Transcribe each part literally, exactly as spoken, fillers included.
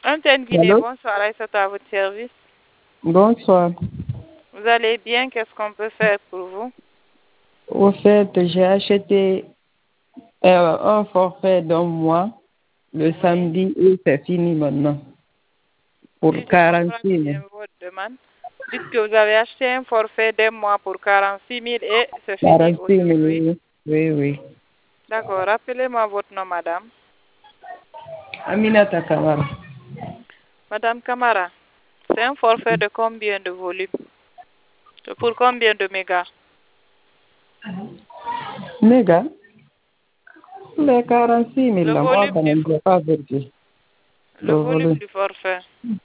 Antenne Guinée, Allô? bonsoir, Aïssata à votre service. Bonsoir. Vous allez bien? Qu'est-ce qu'on peut faire pour vous? Au fait, j'ai acheté euh, un forfait d'un mois le Oui. samedi et c'est fini maintenant. Pour Si je comprends quarante-six bien mille. votre demande, dites que vous avez acheté un forfait d'un mois pour quarante-six mille et c'est fini quarante-six aussi, oui. mille, oui, oui. D'accord. Rappelez-moi votre nom, madame. Aminata Kamara. Madame Camara, c'est un forfait de combien de volume? Pour combien de mégas? Méga? Les quarante-six mille, Le là, moi, volume quand du, même, je n'ai pas vérifié. le Le volume volume. du forfait.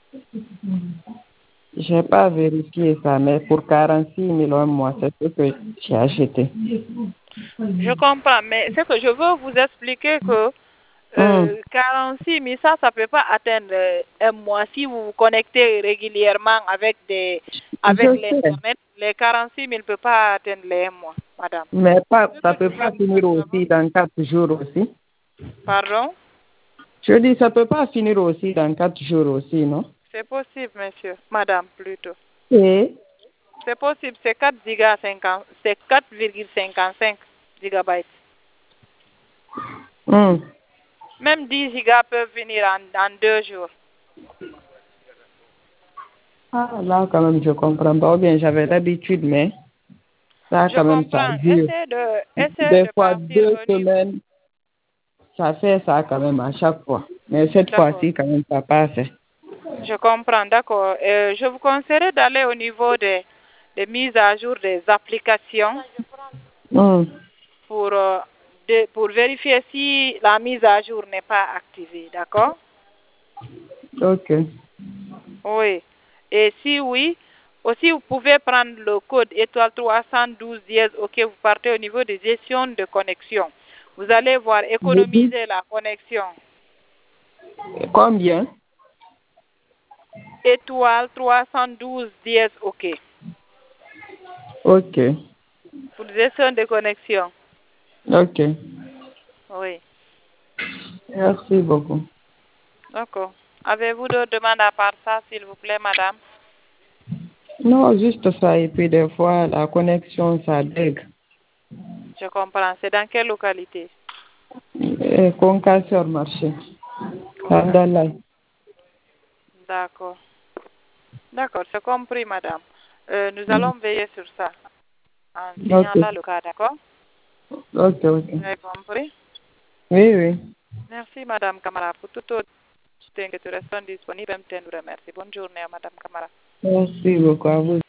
Je n'ai pas vérifié ça, mais pour quarante-six mille un mois, c'est ce que j'ai acheté. Je comprends, mais c'est que je veux vous expliquer que Hum. euh, quarante-six mille, ça, ça ne peut pas atteindre euh, un mois. Si vous vous connectez régulièrement avec, des, avec Je sais, l'Internet, les quarante-six mille ne peuvent pas atteindre les un mois, madame. mais pas, Ce ça que ne peut je veux pas vous finir dire, aussi dans quatre jours aussi. pardon? Je dis, ça ne peut pas finir aussi dans quatre jours aussi, non? C'est possible, monsieur, madame, plutôt. Et, C'est possible, c'est quatre giga cinquante, c'est quatre virgule cinquante-cinq gigabytes. hum. Même dix gigas peuvent venir en, en deux jours. Ah, là, quand même, je comprends pas. Ou bien, j'avais l'habitude, mais ça, Je quand même, ça comprends. dure. Essayez de, essayez Des de fois, partir deux au niveau. semaines, ça fait ça quand même à chaque fois. Mais cette D'accord. fois-ci, quand même, ça passe. Je comprends, d'accord. Euh, je vous conseillerais d'aller au niveau des, des mises à jour des applications Hum. pour, euh, de- pour vérifier si la mise à jour n'est pas activée, d'accord? Ok. Oui. Et si oui, aussi vous pouvez prendre le code étoile trois cent douze dièse, ok, vous partez au niveau de gestion de connexion. Vous allez voir Je dis, économiser la connexion. combien? Étoile trois cent douze dièse, ok. Ok. Pour gestion de connexion. Ok. Oui. Merci beaucoup. D'accord. Avez-vous d'autres demandes à part ça, s'il vous plaît, madame? Non, juste ça. Et puis, des fois, la connexion, ça bug. Je comprends. C'est dans quelle localité? Et Conca sur marché. Kandala. D'accord. D'accord, c'est compris, madame. Euh, nous Hum. allons veiller sur ça en Ok. signalant le cas, d'accord? Ok, ok. Vous avez compris? Oui, oui. Merci, madame Camara. Pour tout autre que tu restes disponible, je vous remercie. Bonne journée, madame Camara. Merci beaucoup à vous.